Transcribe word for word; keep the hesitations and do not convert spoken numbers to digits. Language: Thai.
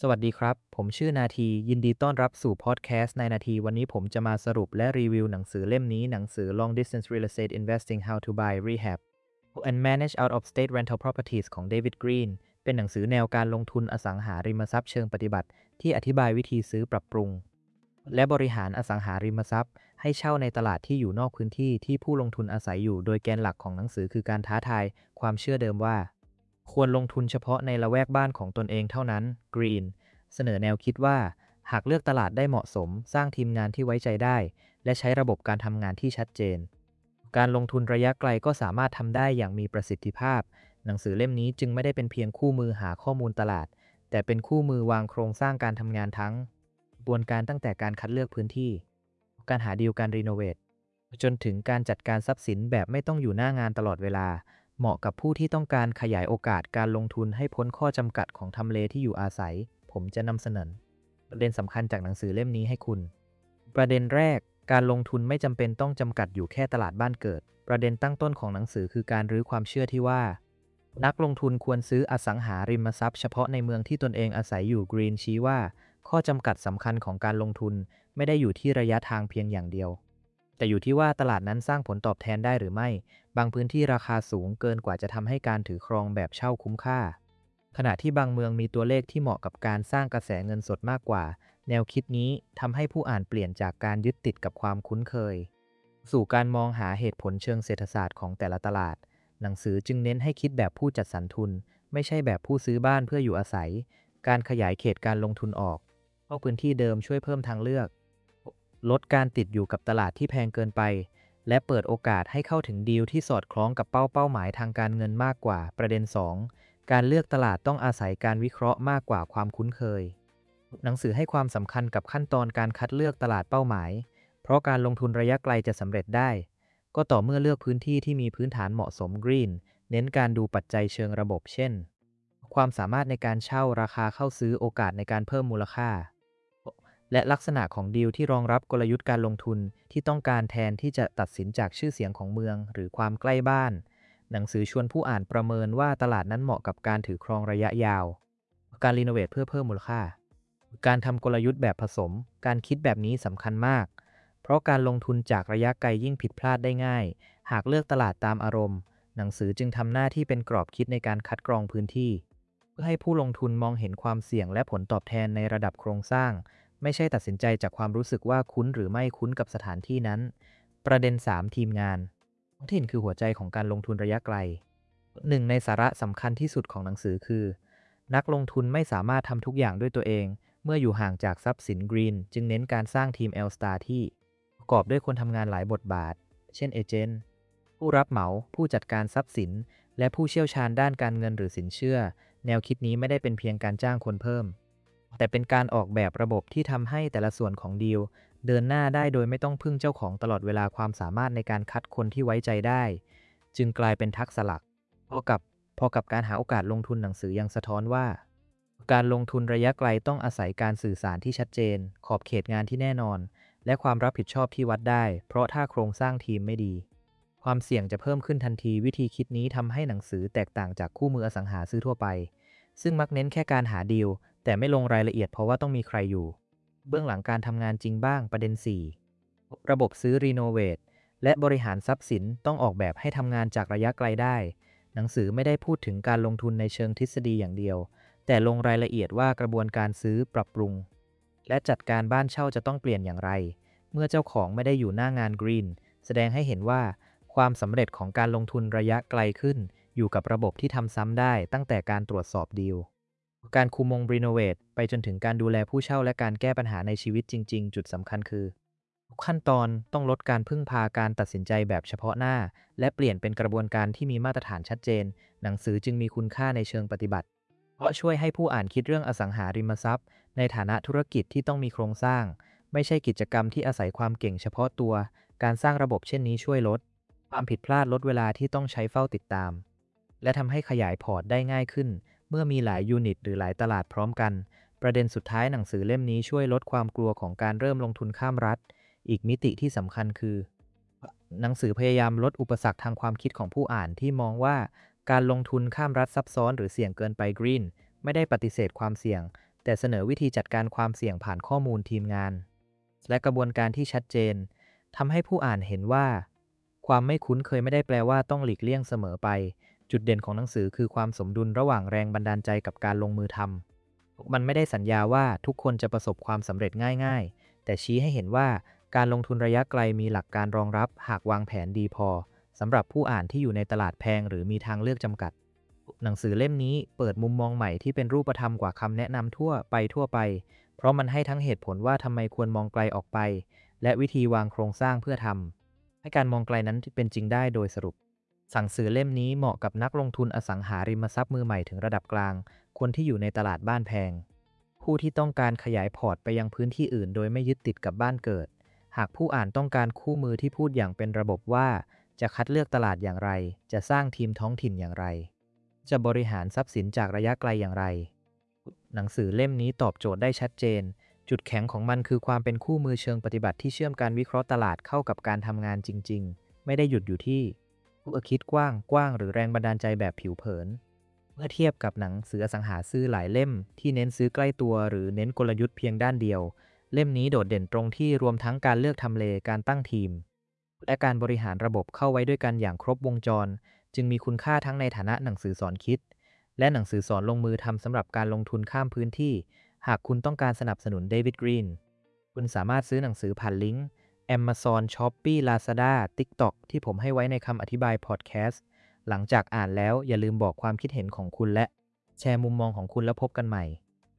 สวัสดีครับ ผมชื่อนาทียินดีต้อนรับสู่พอดแคสต์ในนาทีวันนี้ผมจะมาสรุปและรีวิวหนังสือเล่มนี้หนังสือ Long Distance Real Estate Investing How to Buy Rehab and Manage Out of State Rental Properties ของ David Green เป็นหนังสือแนวการลงทุนอสังหาริมทรัพย์เชิงปฏิบัติที่อธิบายวิธีซื้อปรับปรุงและบริหารอสังหาริมทรัพย์ให้เช่าในตลาดที่อยู่นอกพื้นที่ที่ผู้ลงทุนอาศัยอยู่โดยแกนหลักของหนังสือคือการท้าทายความเชื่อเดิมว่าควรลงทุนเฉพาะในละแวกบ้านของตนเองเท่านั้น Greenเสนอแนวคิดว่าหากเลือกตลาดได้เหมาะสมสร้างทีมงานที่ไว้ใจได้และใช้ระบบการทำงานที่ชัดเจนการลงทุนระยะไกลก็สามารถทำได้อย่างมีประสิทธิภาพหนังสือเล่มนี้จึงไม่ได้เป็นเพียงคู่มือหาข้อมูลตลาดแต่เป็นคู่มือวางโครงสร้างการทำงานทั้งกระบวนการตั้งแต่การคัดเลือกพื้นที่การหาดีลการรีโนเวทจนถึงการจัดการทรัพย์สินแบบไม่ต้องอยู่หน้างานตลอดเวลาเหมาะกับผู้ที่ต้องการขยายโอกาสการลงทุนให้พ้นข้อจำกัดของทำเลที่อยู่อาศัยผมจะนำเสนอประเด็นสำคัญจากหนังสือเล่มนี้ให้คุณประเด็นแรกการลงทุนไม่จำเป็นต้องจำกัดอยู่แค่ตลาดบ้านเกิดประเด็นตั้งต้นของหนังสือคือการรื้อความเชื่อที่ว่านักลงทุนควรซื้ออสังหาริมทรัพย์เฉพาะในเมืองที่ตนเองอาศัยอยู่กรีนชี้ว่าข้อจำกัดสำคัญของการลงทุนไม่ได้อยู่ที่ระยะทางเพียงอย่างเดียวแต่อยู่ที่ว่าตลาดนั้นสร้างผลตอบแทนได้หรือไม่บางพื้นที่ราคาสูงเกินกว่าจะทำให้การถือครองแบบเช่าคุ้มค่าขณะที่บางเมืองมีตัวเลขที่เหมาะกับการสร้างกระแสเงินสดมากกว่าแนวคิดนี้ทำให้ผู้อ่านเปลี่ยนจากการยึดติดกับความคุ้นเคยสู่การมองหาเหตุผลเชิงเศรษฐศาสตร์ของแต่ละตลาดหนังสือจึงเน้นให้คิดแบบผู้จัดสรรทุนไม่ใช่แบบผู้ซื้อบ้านเพื่ออยู่อาศัยการขยายเขตการลงทุนออกเข้าพื้นที่เดิมช่วยเพิ่มทางเลือกลดการติดอยู่กับตลาดที่แพงเกินไปและเปิดโอกาสให้เข้าถึงดีลที่สอดคล้องกับเป้าเป้าหมายทางการเงินมากกว่าประเด็นสองการเลือกตลาดต้องอาศัยการวิเคราะห์มากกว่าความคุ้นเคยหนังสือให้ความสำคัญกับขั้นตอนการคัดเลือกตลาดเป้าหมายเพราะการลงทุนระยะไกลจะสำเร็จได้ก็ต่อเมื่อเลือกพื้นที่ที่มีพื้นฐานเหมาะสมกรีนเน้นการดูปัจจัยเชิงระบบเช่นความสามารถในการเช่าราคาเข้าซื้อโอกาสในการเพิ่มมูลค่าและลักษณะของดีลที่รองรับกลยุทธ์การลงทุนที่ต้องการแทนที่จะตัดสินจากชื่อเสียงของเมืองหรือความใกล้บ้านหนังสือชวนผู้อ่านประเมินว่าตลาดนั้นเหมาะกับการถือครองระยะยาวการรีโนเวทเพื่อเพิ่มมูลค่าการทำกลยุทธ์แบบผสมการคิดแบบนี้สำคัญมากเพราะการลงทุนจากระยะไกลยิ่งผิดพลาดได้ง่ายหากเลือกตลาดตามอารมณ์หนังสือจึงทำหน้าที่เป็นกรอบคิดในการคัดกรองพื้นที่เพื่อให้ผู้ลงทุนมองเห็นความเสี่ยงและผลตอบแทนในระดับโครงสร้างไม่ใช่ตัดสินใจจากความรู้สึกว่าคุ้นหรือไม่คุ้นกับสถานที่นั้นประเด็นสามทีมงานท้องถิ่นคือหัวใจของการลงทุนระยะไกลหนึ่งในสาระสำคัญที่สุดของหนังสือคือนักลงทุนไม่สามารถทำทุกอย่างด้วยตัวเองเมื่ออยู่ห่างจากทรัพย์สินกรีนจึงเน้นการสร้างทีม L Star ที่ประกอบด้วยคนทำงานหลายบทบาทเช่นเอเจนต์ผู้รับเหมาผู้จัดการทรัพย์สินและผู้เชี่ยวชาญด้านการเงินหรือสินเชื่อแนวคิดนี้ไม่ได้เป็นเพียงการจ้างคนเพิ่มแต่เป็นการออกแบบระบบที่ทำให้แต่ละส่วนของดีลเดินหน้าได้โดยไม่ต้องพึ่งเจ้าของตลอดเวลาความสามารถในการคัดคนที่ไว้ใจได้จึงกลายเป็นทักษะหลักพอกับพอกับการหาโอกาสลงทุนหนังสือยังสะท้อนว่าการลงทุนระยะไกลต้องอาศัยการสื่อสารที่ชัดเจนขอบเขตงานที่แน่นอนและความรับผิดชอบที่วัดได้เพราะถ้าโครงสร้างทีมไม่ดีความเสี่ยงจะเพิ่มขึ้นทันทีวิธีคิดนี้ทำให้หนังสือแตกต่างจากคู่มืออสังหาซื้อทั่วไปซึ่งมักเน้นแค่การหาดีลแต่ไม่ลงรายละเอียดเพราะว่าต้องมีใครอยู่เบื้องหลังการทำงานจริงบ้างประเด็นสี่ระบบซื้อรีโนเวทและบริหารทรัพย์สินต้องออกแบบให้ทำงานจากระยะไกลได้หนังสือไม่ได้พูดถึงการลงทุนในเชิงทฤษฎีอย่างเดียวแต่ลงรายละเอียดว่ากระบวนการซื้อปรับปรุงและจัดการบ้านเช่าจะต้องเปลี่ยนอย่างไรเมื่อเจ้าของไม่ได้อยู่หน้างานกรีนแสดงให้เห็นว่าความสำเร็จของการลงทุนระยะไกลขึ้นอยู่กับระบบที่ทำซ้ำได้ตั้งแต่การตรวจสอบดีลการคุมวงรีโนเวทไปจนถึงการดูแลผู้เช่าและการแก้ปัญหาในชีวิตจริงๆจุดสำคัญคือทุกขั้นตอนต้องลดการพึ่งพาการตัดสินใจแบบเฉพาะหน้าและเปลี่ยนเป็นกระบวนการที่มีมาตรฐานชัดเจนหนังสือจึงมีคุณค่าในเชิงปฏิบัติเพราะช่วยให้ผู้อ่านคิดเรื่องอสังหาริมทรัพย์ในฐานะธุรกิจที่ต้องมีโครงสร้างไม่ใช่กิจกรรมที่อาศัยความเก่งเฉพาะตัวการสร้างระบบเช่นนี้ช่วยลดความผิดพลาดลดเวลาที่ต้องใช้เฝ้าติดตามและทำให้ขยายพอร์ตได้ง่ายขึ้นเมื่อมีหลายยูนิตหรือหลายตลาดพร้อมกันประเด็นสุดท้ายหนังสือเล่มนี้ช่วยลดความกลัวของการเริ่มลงทุนข้ามรัฐอีกมิติที่สำคัญคือหนังสือพยายามลดอุปสรรคทางความคิดของผู้อ่านที่มองว่าการลงทุนข้ามรัฐซับซ้อนหรือเสี่ยงเกินไปกรีนไม่ได้ปฏิเสธความเสี่ยงแต่เสนอวิธีจัดการความเสี่ยงผ่านข้อมูลทีมงานและกระบวนการที่ชัดเจนทำให้ผู้อ่านเห็นว่าความไม่คุ้นเคยไม่ได้แปลว่าต้องหลีกเลี่ยงเสมอไปจุดเด่นของหนังสือคือความสมดุลระหว่างแรงบันดาลใจกับการลงมือทำมันไม่ได้สัญญาว่าทุกคนจะประสบความสำเร็จง่ายๆแต่ชี้ให้เห็นว่าการลงทุนระยะไกลมีหลักการรองรับหากวางแผนดีพอสำหรับผู้อ่านที่อยู่ในตลาดแพงหรือมีทางเลือกจำกัดหนังสือเล่มนี้เปิดมุมมองใหม่ที่เป็นรูปธรรมกว่าคำแนะนำทั่วไปทั่วไปเพราะมันให้ทั้งเหตุผลว่าทำไมควรมองไกลออกไปและวิธีวางโครงสร้างเพื่อทำให้การมองไกลนั้นเป็นจริงได้โดยสรุปหนังสือเล่มนี้เหมาะกับนักลงทุนอสังหาริมทรัพย์มือใหม่ถึงระดับกลางคนที่อยู่ในตลาดบ้านแพงผู้ที่ต้องการขยายพอร์ตไปยังพื้นที่อื่นโดยไม่ยึดติดกับบ้านเกิดหากผู้อ่านต้องการคู่มือที่พูดอย่างเป็นระบบว่าจะคัดเลือกตลาดอย่างไรจะสร้างทีมท้องถิ่นอย่างไรจะบริหารทรัพย์สินจากระยะไกลอย่างไรหนังสือเล่มนี้ตอบโจทย์ได้ชัดเจนจุดแข็งของมันคือความเป็นคู่มือเชิงปฏิบัติที่เชื่อมการวิเคราะห์ตลาดเข้ากับการทำงานจริงๆไม่ได้หยุดอยู่ที่ผู้คิดกว้างกว้างหรือแรงบันดาลใจแบบผิวเผินเมื่อเทียบกับหนังสืออสังหาซื้อหลายเล่มที่เน้นซื้อใกล้ตัวหรือเน้นกลยุทธ์เพียงด้านเดียวเล่มนี้โดดเด่นตรงที่รวมทั้งการเลือกทำเลการตั้งทีมและการบริหารระบบเข้าไว้ด้วยกันอย่างครบวงจรจึงมีคุณค่าทั้งในฐานะหนังสือสอนคิดและหนังสือสอนลงมือทำสำหรับการลงทุนข้ามพื้นที่หากคุณต้องการสนับสนุนเดวิดกรีนคุณสามารถซื้อหนังสือผ่านลิงก์ Amazon Shopee Lazada TikTok ที่ผมให้ไว้ในคำอธิบายพอดแคสต์หลังจากอ่านแล้วอย่าลืมบอกความคิดเห็นของคุณและแชร์มุมมองของคุณแล้วพบกันใหม่